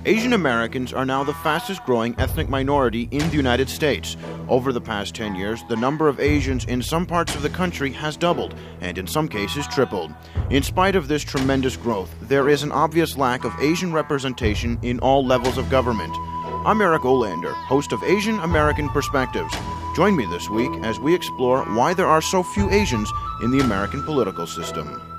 Asian Americans are now the fastest growing ethnic minority in the United States. Over the past 10 years, the number of Asians in some parts of the country has doubled, and in some cases tripled. In spite of this tremendous growth, there is an obvious lack of Asian representation in all levels of government. I'm Eric Olander, host of Asian American Perspectives. Join me this week as we explore why there are so few Asians in the American political system.